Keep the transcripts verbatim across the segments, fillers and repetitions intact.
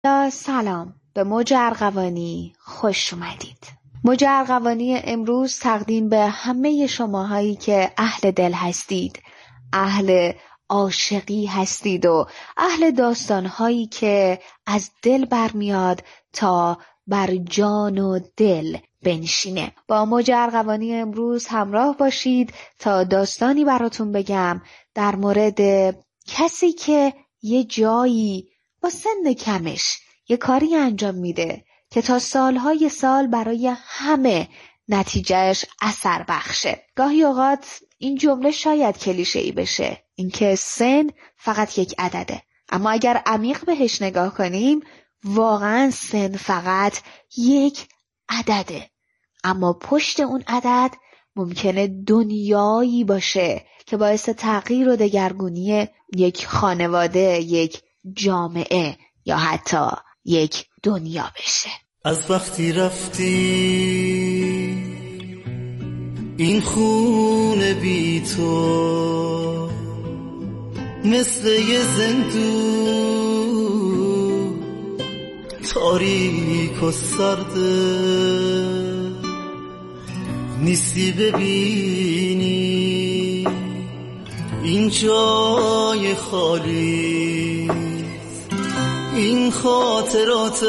سلام، به موج ارغوانی خوش اومدید. موج ارغوانی امروز تقدیم به همه شماهایی که اهل دل هستید، اهل عاشقی هستید و اهل داستانهایی که از دل برمیاد تا بر جان و دل بنشینه. با موج ارغوانی امروز همراه باشید تا داستانی براتون بگم در مورد کسی که یه جایی با سن کمش یه کاری انجام میده که تا سالهای سال برای همه نتیجهش اثر بخشه. گاهی اوقات این جمله شاید کلیشه‌ای بشه، اینکه سن فقط یک عدده، اما اگر عمیق بهش نگاه کنیم واقعا سن فقط یک عدده، اما پشت اون عدد ممکنه دنیایی باشه که باعث تغییر و دگرگونی یک خانواده، یک جامعه یا حتی یک دنیا بشه. از وقتی رفتی این خونه بی تو مثل یه زندون تاریک و سرده، نیستی ببینی این جای خالی، این خاطرات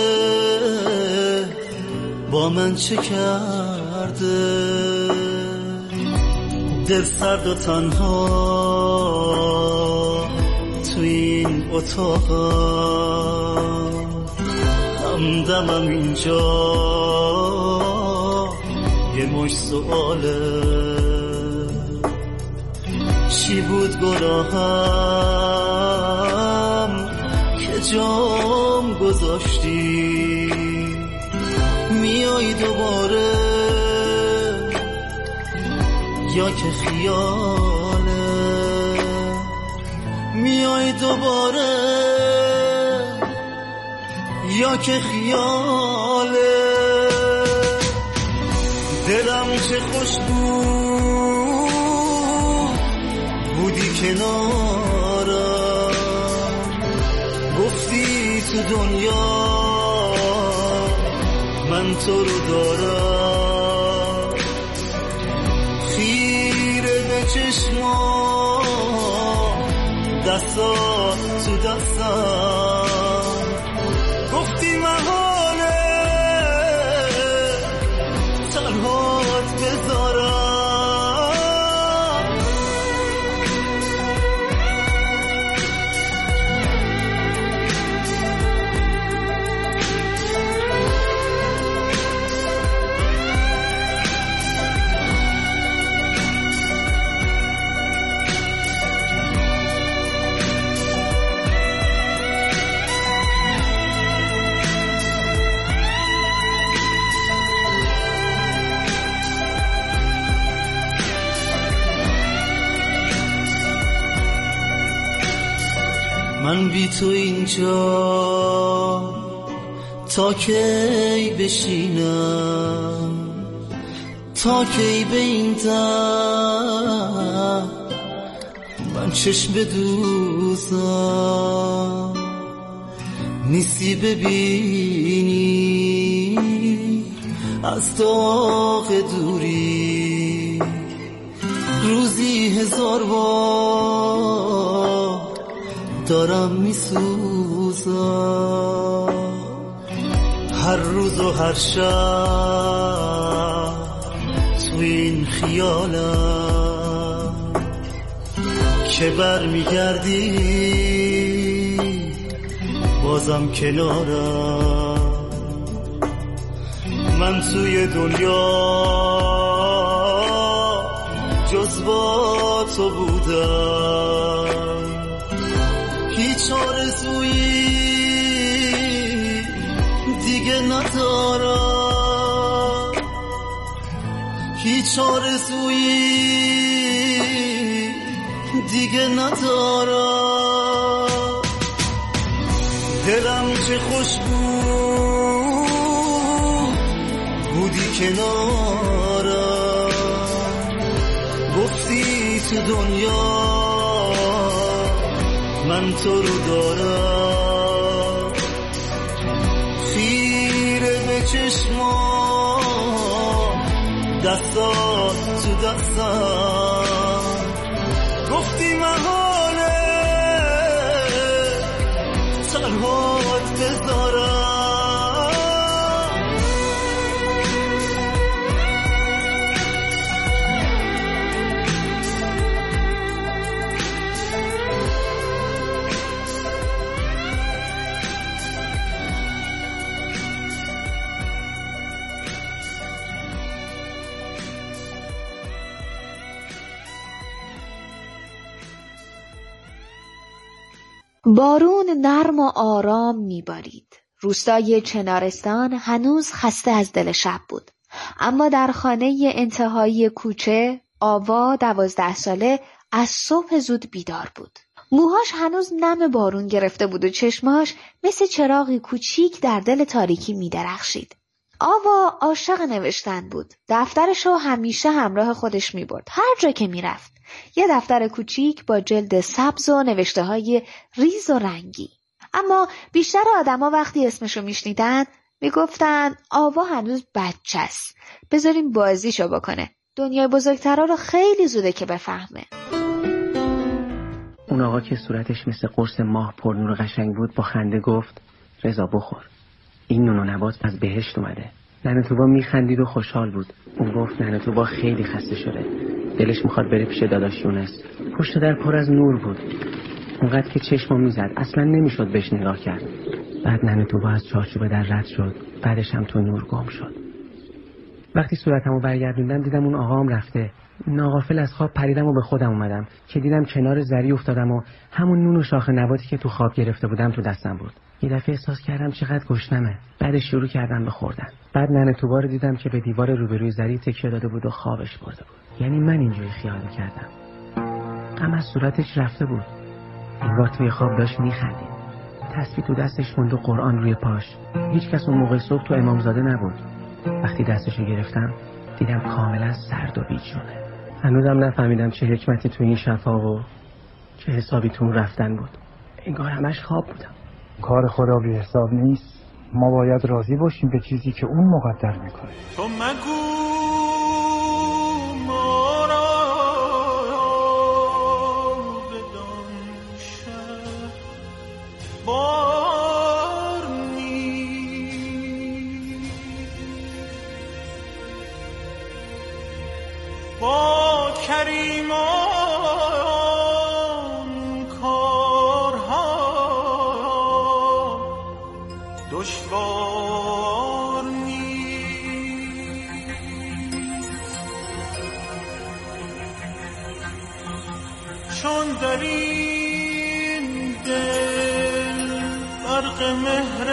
با من چه کرده، دل سرد و تنها تو این اتاق، همدمم اینجا یه مش سؤاله، چی بود گناهم که جام گذاشتی، میای دوباره یا که خیاله، میای دوباره یا که خیاله، دلم چه خوش بود بودی کنارم، گفتی تو دنیا من تو رو دارم، خیره به چشما دستا تو دستم، گفتی محاله تنهات بذارم. من بی تو اینجا تا کی بشینم، تا کی به این در من چشم بدوزم، نیستی ببینی از داغ دوری، روزی هزار بار دارم میسوزم، هر روز و هر شب تو این خیالم که بر میگردی بازم کنارم، من توی دنیا جز با تو بودم، هیچ آرزویی دیگه ندارم، هیچ آرزویی دیگه ندارم، دلم چه خوش بود بودی کنارم، گفتی تو دنیا من تو رو دارم، چشما دستات تو دستم گفتی محاله تنهات بذارم بارون نرم و آرام میبارید. روستای چنارستان هنوز خسته از دل شب بود. اما در خانه انتهایی کوچه آوا دوازده ساله از صبح زود بیدار بود. موهاش هنوز نم بارون گرفته بود و چشماش مثل چراغی کوچیک در دل تاریکی میدرخشید. آوا عاشق نوشتن بود. دفترشو همیشه همراه خودش میبرد هر جا که میرفت. یه دفتر کوچیک با جلد سبز و نوشته‌های ریز و رنگی. اما بیشتر آدما وقتی اسمشو میشنیدن میگفتن آوا هنوز بچه‌ست. بذاریم بازیشو بکنه. دنیای بزرگترا رو خیلی زوده که بفهمه. اون آقا که صورتش مثل قرص ماه پر نور قشنگ بود با خنده گفت رضا بخور. این نون و نبات از بهشت اومده. ننه توبا میخندید و خوشحال بود. اون گفت ننه توبا خیلی خسته شده. دلش میخواد بره پیش داداش یونس. پشت در پر از نور بود. اونقدر که چشمو میزد اصلا نمیشد بهش نگاه کرد. بعد ننه توبا از چارچوب در رد شد. بعدش هم تو نور گم شد. وقتی صورتمو برگردوندم دیدم اون آقام رفته. ناغافل از خواب پریدم و به خودم اومدم که دیدم کنار زری افتادم و همون نون و شاخ نباتی که تو خواب گرفته بودم تو دستم بود. یه دفعه احساس کردم چقدر گشنمه. بعد شروع کردم به خوردن. بعد ننه توبا رو دیدم که به دیوار روبروی زری تکیه داده بود و خوابش برده بود. یعنی من اینجوری خیال کردم. غم از صورتش رفته بود. انگار توی خواب داشت میخندید. تسبیح تو دستش موند و قرآن روی پاش. هیچ کس اون موقع صبح تو امامزاده نبود. وقتی دستشو گرفتم دیدم کاملا سرد و بیجونه. هنوزم نفهمیدم چه حکمتی تو این شفا و چه حسابی تو اون رفتن بود. انگار همش خواب بودم. کار خدا بی حساب نیست. ما باید راضی باشیم به چیزی که اون مقدر میکنه. تو مگو ما را بدان شب بار نیست با کریمان دشوار نیست چون در این دل برق مهر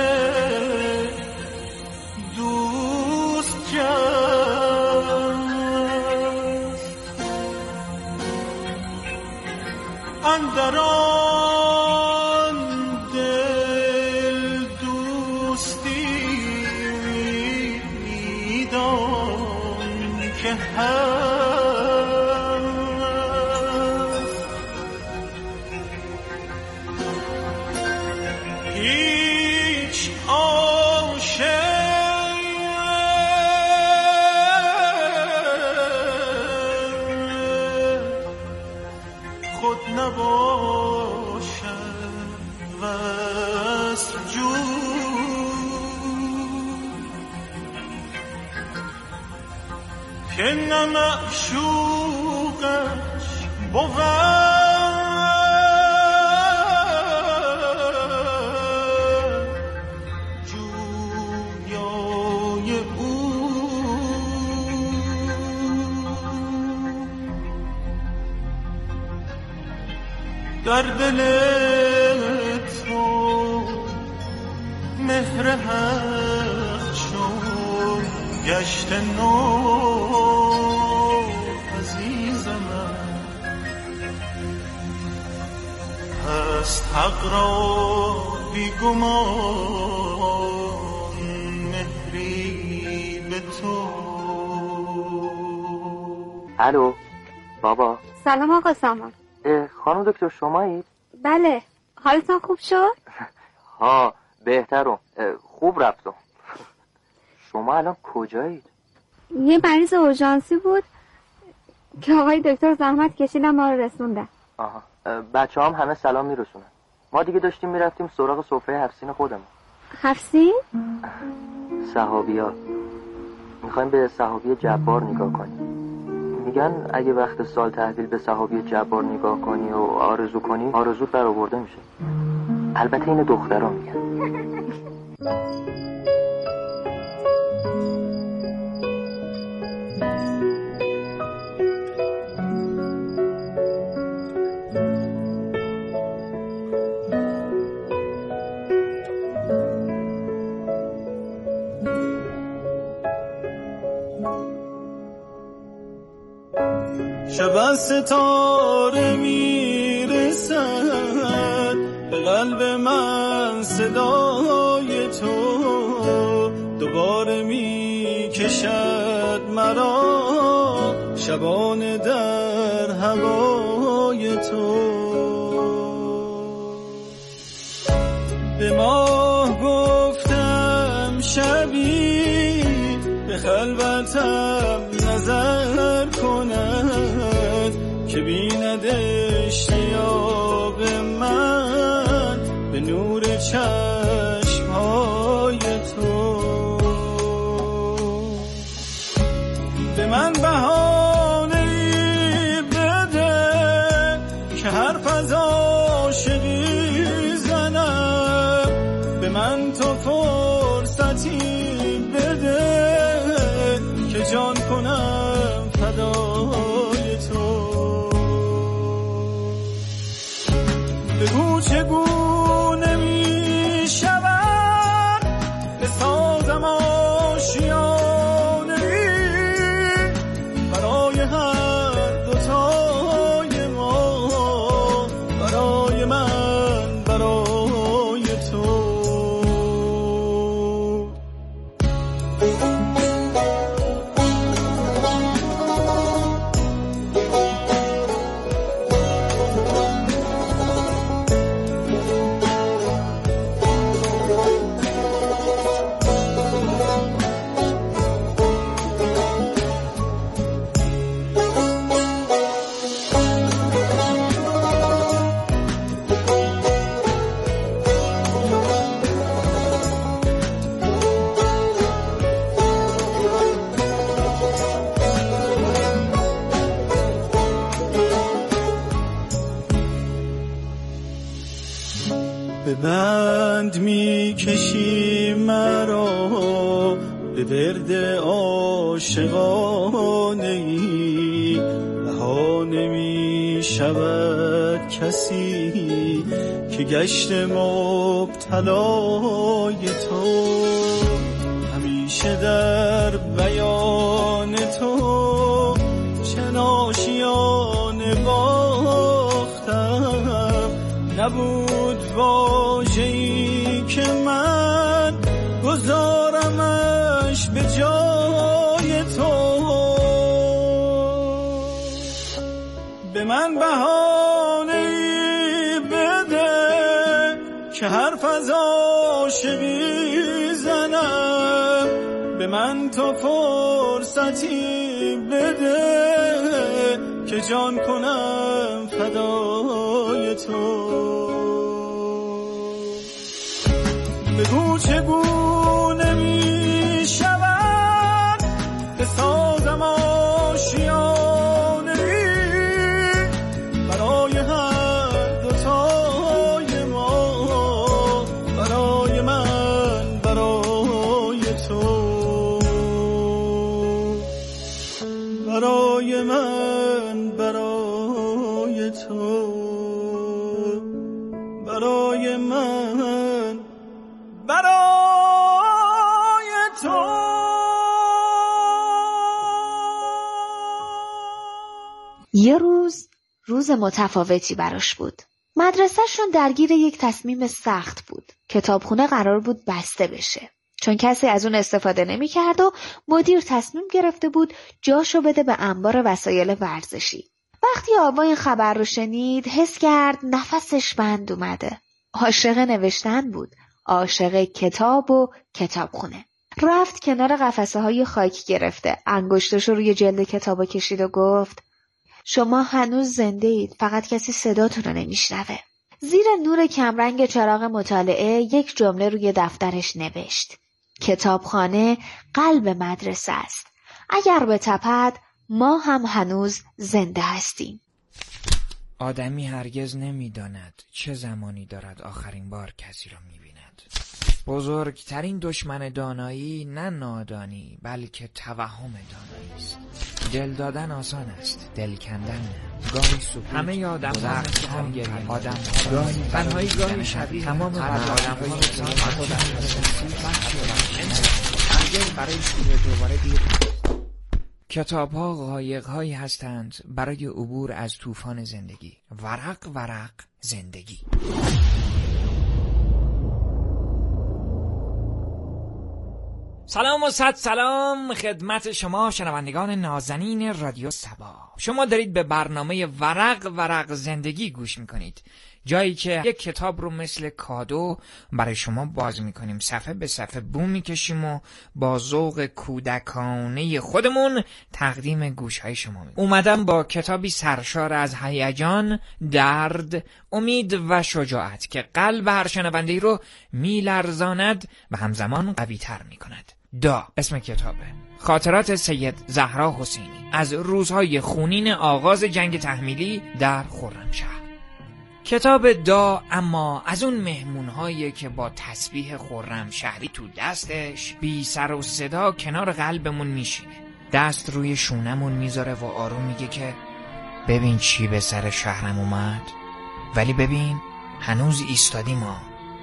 دوست جست اندر آن دل دوستی میدان که هست هیچ عاشق خود نباشد وصف جو که نه معشوقش بود جویای او در دل تو مهر حق شد گشت نو عزیزم هست حق را بیگمان مهری به تو. الو بابا. سلام آقا سامان. خانم دکتر شمایید؟ بله. حالتان خوب شد؟ ها بهترم. خوب رفتم. شما الان کجایید؟ یه مریض اورژانسی بود که آقای دکتر زحمت کشیدن ما رو رسوندن. آها، بچه هم همه سلام میرسونن. ما دیگه داشتیم میرفتیم سراغ سفره حفصین خودمون. حفصین؟ صحابی‌ها. میخوایم به صحابی جبار نگاه کنیم. میگن اگه وقت سال تحویل به صحابی جبار نگاه کنی و آرزو کنی، آرزوت برآورده میشه. البته این دخترها میگن. شب از ستاره میرسد به قلب من صدای تو، دوباره میکشد مرا شبانه در هوای تو. به ماه گفتم شبی به خلوتم نظر کند که بیند اشتیاق من به نور چشمهای تو. به من بهانه‌ای بده که حرف از عاشقی زنم، به من تو فرصتی بده که جان کنم فدای تو. بگو چگونه می شود به سازم آشیانه ای برای هر دوتای ما، برای من برای تو. به بند می کشی مرا به ورد عاشقانه ای، رها نمی شود کسی که گشت مبتلای تو. همیشه در بیان تو چه آشیانه باختم، نبود واژه‌ای که من گذارمش به جای تو. به من بهانه‌ای بده که حرف از عاشقی زنم، به من تو فرصتی بده که جان کنم فدای تو. بگو چگونه می شود به سازم آشیانه ای برای هر دوتای ما، برای من برای تو، برای من برای تو، برای من برای تو. یه روز روز متفاوتی براش بود. مدرسه‌شون درگیر یک تصمیم سخت بود. کتابخونه قرار بود بسته بشه. چون کسی از اون استفاده نمی کرد و مدیر تصمیم گرفته بود جاشو بده به انبار وسایل ورزشی. وقتی آوا این خبر رو شنید حس کرد نفسش بند اومده. عاشق نوشتن بود. عاشق کتاب و کتابخونه. رفت کنار قفسه های خاک گرفته، انگشتاشو روی جلد کتابا کشید و گفت شما هنوز زنده اید، فقط کسی صداتون رو نمیشنوه. زیر نور کمرنگ چراغ مطالعه یک جمله روی دفترش نوشت: کتابخانه قلب مدرسه است. اگر بتپد ما هم هنوز زنده هستیم. آدمی هرگز نمیداند چه زمانی دارد آخرین بار کسی را میبیند. بزرگترین دشمن دانایی نه نادانی بلکه توهم دانایی است. دل دادن آسان است، دل کندن نه. گاهی سکوت همه آدم ها هم گریه آدم ها تنهایی گاهی شبیه تمام آدم های انسان هرگز برای شروع دوباره دیر. کتاب ها قایق هایی هستند برای عبور از طوفان زندگی. ورق ورق زندگی. سلام و صد سلام خدمت شما شنوندگان نازنین رادیو سبا. شما دارید به برنامه ورق ورق زندگی گوش میکنید، جایی که یک کتاب رو مثل کادو برای شما باز میکنیم، صفحه به صفحه بو میکشیم و با ذوق کودکانه خودمون تقدیم گوشهای شما میکنیم. اومدم با کتابی سرشار از هیجان، درد، امید و شجاعت که قلب هر شنونده‌ای رو میلرزاند و همزمان قوی تر میکند. دا اسم کتابه. خاطرات سید زهرا حسینی از روزهای خونین آغاز جنگ تحمیلی در خرمشهر. کتاب دا اما از اون مهمونهایی که با تسبیح خرمشهری تو دستش بی سر و صدا کنار قلبمون میشینه، دست روی شونمون میذاره و آروم میگه که ببین چی به سر شهرم اومد، ولی ببین هنوز ایستادیم ما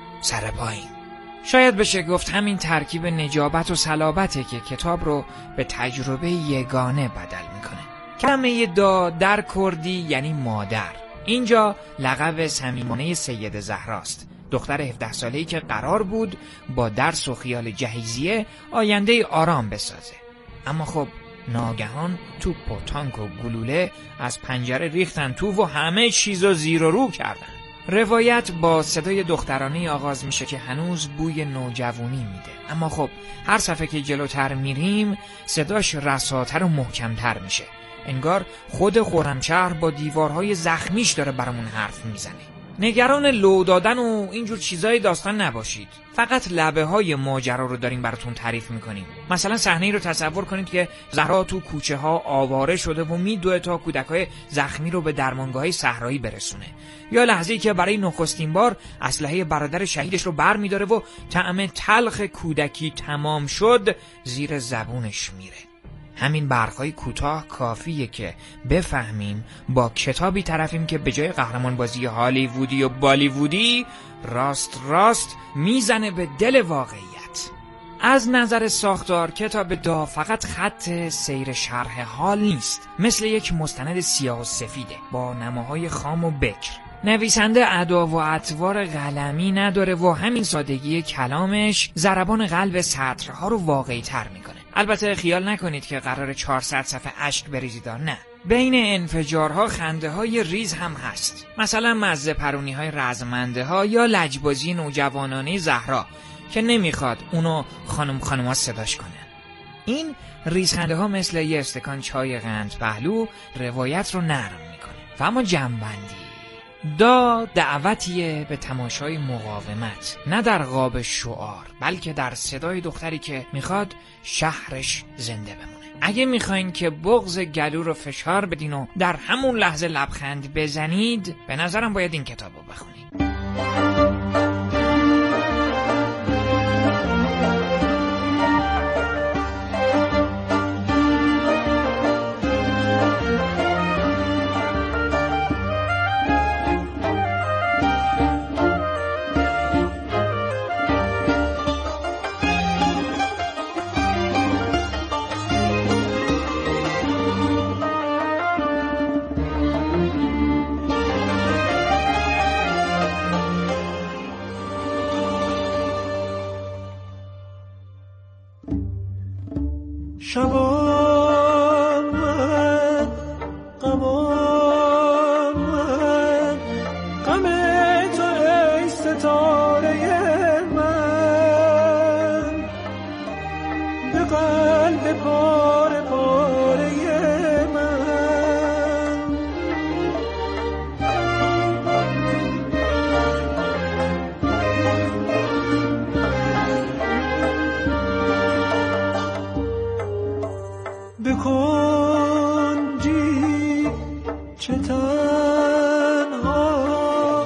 سر پایین. شاید بشه گفت همین ترکیب نجابت و صلابته که کتاب رو به تجربه یگانه بدل میکنه. کلمه دا در کردی یعنی مادر. اینجا لقب صمیمانه سید زهراست، دختر هفده ساله‌ای که قرار بود با درس و خیال جهیزیه آینده آرام بسازه. اما خب ناگهان توپ و تانک و گلوله از پنجره ریختن تو و همه چیزو زیر و رو کردن. روایت با صدای دخترانه آغاز میشه که هنوز بوی نوجوانی میده، اما خب هر صفحه که جلوتر میریم صداش رساتر و محکمتر میشه. انگار خود خرمشهر با دیوارهای زخمیش داره برامون حرف میزنه. نگران لو دادن و اینجور چیزای داستان نباشید، فقط لبه های ماجرا رو داریم براتون تعریف میکنیم. مثلا صحنه‌ای رو تصور کنید که زهرا تو کوچه ها آواره شده و میدوه تا کودکای زخمی رو به درمانگاه‌های صحرایی برسونه، یا لحظه‌ای که برای نخستین بار اسلحه برادر شهیدش رو بر میداره و طعم تلخ کودکی تمام شد زیر زبونش میره. همین برخای کوتاه کافیه که بفهمیم با کتابی طرفیم که به جای قهرمان بازی هالیوودی و بالیوودی راست راست میزنه به دل واقعیت. از نظر ساختار کتاب دا فقط خط سیر شرح حال نیست، مثل یک مستند سیاه و سفیده با نماهای خام و بکر. نویسنده ادا و اطوار قلمی نداره و همین سادگی کلامش ضربان قلب سطرها رو واقعی تر میکنه. البته خیال نکنید که قرار چهارصد صفحه اشک بریزید، نه. بین انفجارها خنده های ریز هم هست، مثلا مزه پرونی های رزمنده ها یا لجبازی نوجوانانه زهرا که نمیخواد اونو خانم خانوما صداش کنه. این ریزخنده ها مثل یه استکان چای قند پهلو روایت رو نرم میکنه. و اما جنبندی دا دعوتیه به تماشای مقاومت، نه در قاب شعار بلکه در صدای دختری که میخواد شهرش زنده بمونه. اگه میخواین که بغض گلو رو فشار بدین و در همون لحظه لبخند بزنید، به نظرم باید این کتاب رو بخونید. شبان من غمان من غم تو ای ستاره من قلب پاره پاره من. به کنجی چه تنها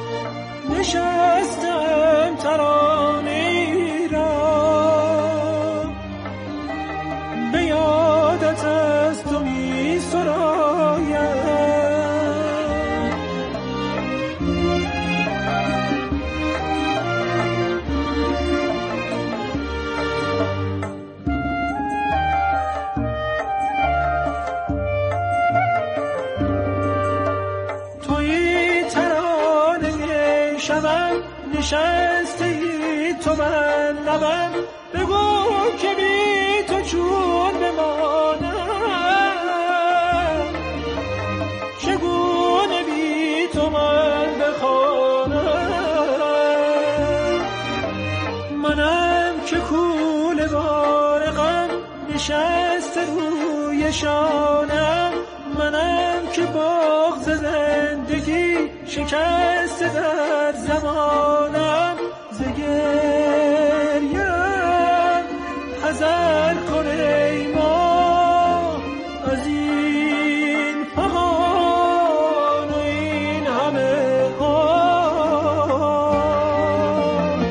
نشستم ترانه را، به یادت از تو می سرایم. توی ترانه شبم نشسته ای تو من لبم، بگو که بی تو چون بمانم، چگونه بی تو من بخوانم. منم که کوله بار غم نشسته روی شانم، منم که بغض زندگی شکسته در زمانم. ز گریم حذر کن ای ما از این فغان و این همه آن.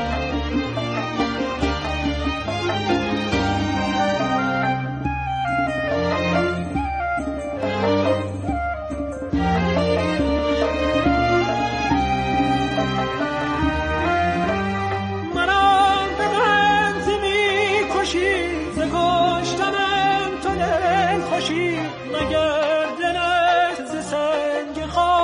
منم به غمزه می کشی، ز کشتنم تو دل خوشی، مگر دلت ز سنگ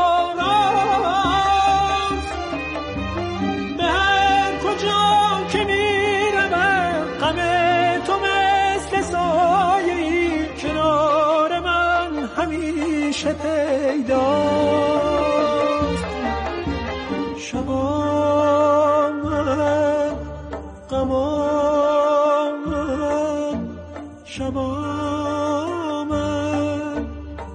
خاراست. به هر کجا که می روم غم تو مثل سایه‌ای کنار من همیشه پیداست. شبا من غما من، شبا من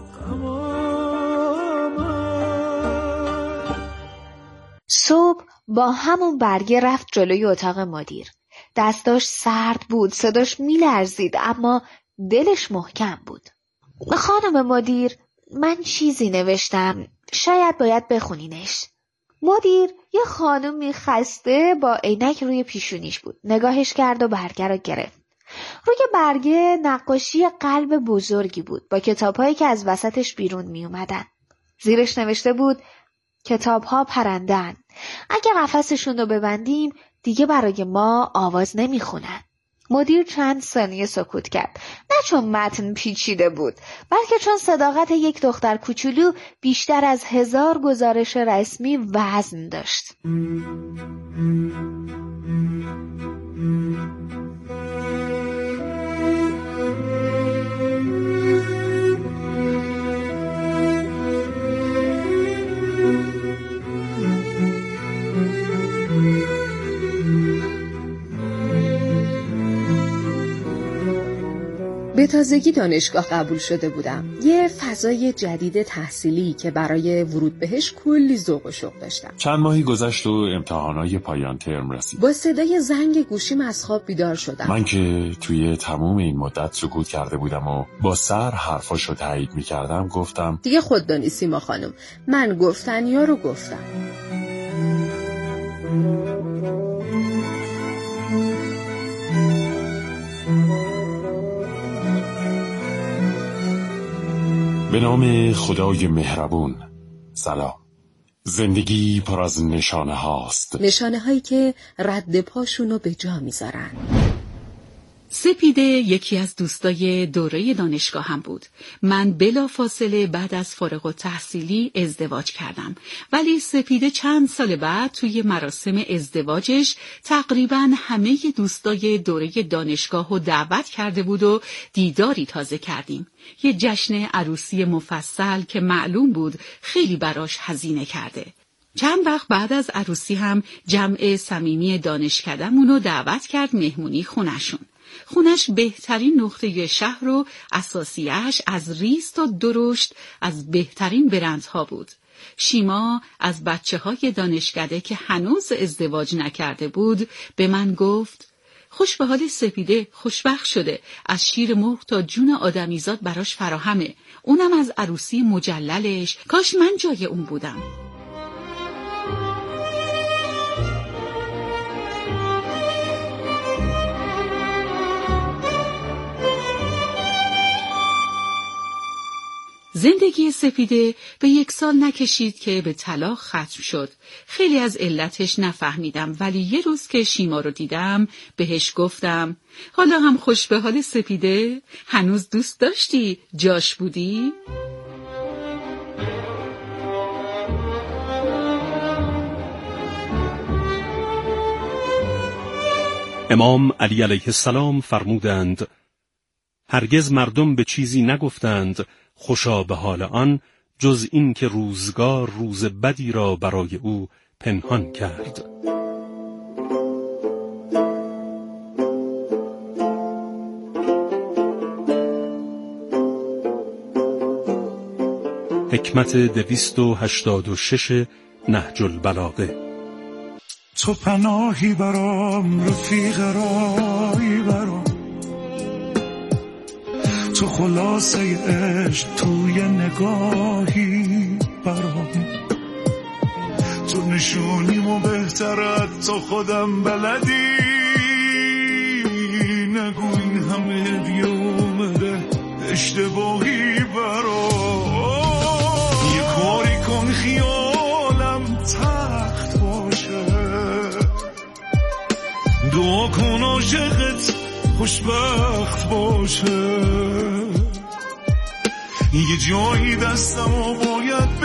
غما من. صبح با همون برگه رفت جلوی اتاق مدیر. دستاش سرد بود، صداش میلرزید، اما دلش محکم بود. خانم مدیر، من چیزی نوشتم، شاید باید بخونینش. مدیر یه خانمی خسته با عینک روی پیشونیش بود. نگاهش کرد و برگه رو گرفت. روی برگه نقاشی قلب بزرگی بود با کتاب‌هایی که از وسطش بیرون می اومدن. زیرش نوشته بود کتاب‌ها پرندن. اگه قفسشون رو ببندیم دیگه برای ما آواز نمیخونن. مدیر چند ثانیه سکوت کرد. نه چون متن پیچیده بود، بلکه چون صداقت یک دختر کوچولو بیشتر از هزار گزارش رسمی وزن داشت. به تازگی دانشگاه قبول شده بودم. یه فضای جدید تحصیلی که برای ورود بهش کلی ذوق و شوق داشتم. چند ماهی گذشت و امتحانای پایان ترم رسید. با صدای زنگ گوشیم از خواب بیدار شدم. من که توی تموم این مدت سکوت کرده بودم و با سر حرفاشو تایید میکردم گفتم دیگه خود دانی سیما خانم، من گفتن یا رو گفتم. به نام خدای مهربون. سلام. زندگی پر از نشانه هاست، نشانه هایی که رد پاشونو به جا میذارن. سپیده یکی از دوستای دوره دانشگاه هم بود. من بلافاصله بعد از فارغ التحصیلی ازدواج کردم، ولی سپیده چند سال بعد توی مراسم ازدواجش تقریباً همه دوستای دوره دانشگاه رو دعوت کرده بود و دیداری تازه کردیم. یه جشن عروسی مفصل که معلوم بود خیلی براش هزینه کرده. چند وقت بعد از عروسی هم جمع صمیمی دانشکده‌مون رو دعوت کرد مهمونی خونشون. خونش بهترین نقطه شهر و اساسیه‌اش از ریز تا درشت از بهترین برندها بود. شیما از بچه‌های دانشکده که هنوز ازدواج نکرده بود به من گفت خوش به حال سپیده، خوشبخت شده، از شیر مرغ تا جون آدمیزاد براش فراهمه، اونم از عروسی مجللش، کاش من جای اون بودم. زندگی سپیده به یک سال نکشید که به طلاق ختم شد. خیلی از علتش نفهمیدم، ولی یه روز که شیما رو دیدم بهش گفتم حالا هم خوش به حال سپیده؟ هنوز دوست داشتی؟ جاش بودی؟ امام علی علیه السلام فرمودند هرگز مردم به چیزی نگفتند خوشا به حال آن جز این که روزگار روز بدی را برای او پنهان کرد. حکمت دویست و هشتاد و شش نهج البلاغه. تو پناهی برام، رفیق رایی برام، تو خلاصه عشق توی نگاهی برام، تو نشونیمو بهترت تو خودم بلدی، نگو این همه هدیه اومده اشتباهی برام، یه کاری کن خیالم تخت باشه، دعا کن عاشقت خوشبخت باشه، یه جایی دستمو باید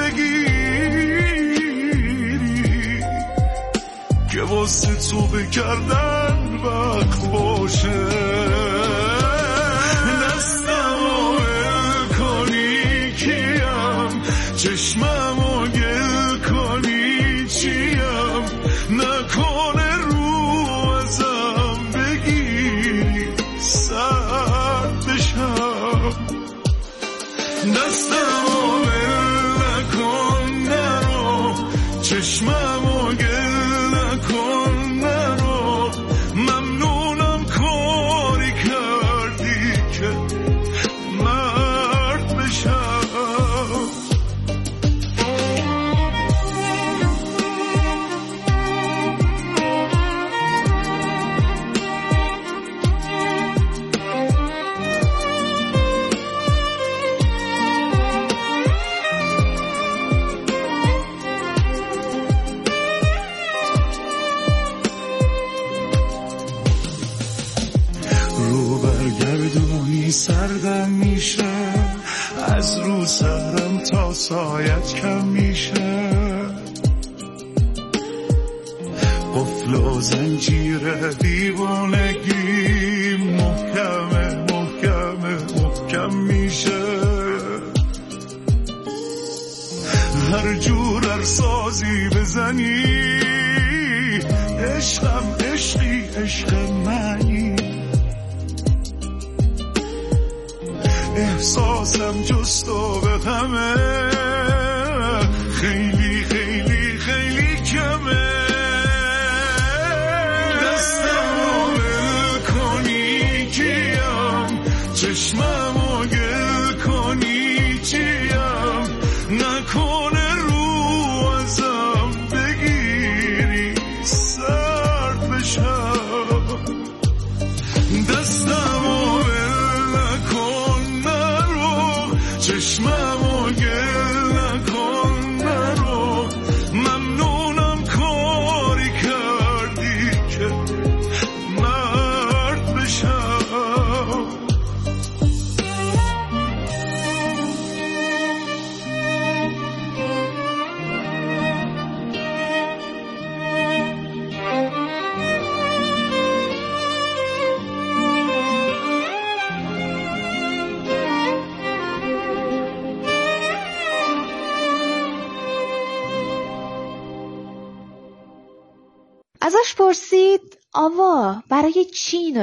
بگیری که واسه تو بکردن وقت باشه، دستمو بل کنی کیم، چشممو گل کنی چیم، نکنه رو ازم بگیری سرد بشم، دستمو بل نکن نرو، چشممو گل نکن نرو، ممنونم کاری کردی که مرد بشم. سردم میشه از رو سرم تا سایت کم میشه، قفل و زنجیر دیوانگی محکمه محکمه محکم میشه، هر جور ارسازی بزنی عشقم عشقی عشق منی، احساسم جست و به غمه خیلی خیلی خیلی کمه، دستمو بل کنی کیم، چشممو گل کنی چیم، نکنه رو ازم بگیری سرد بشم، دستمو بل نکن چشممو گل نکن نرو، ممنونم کاری کردی که مرد بشم. ازش پرسید آوا برای چی اینو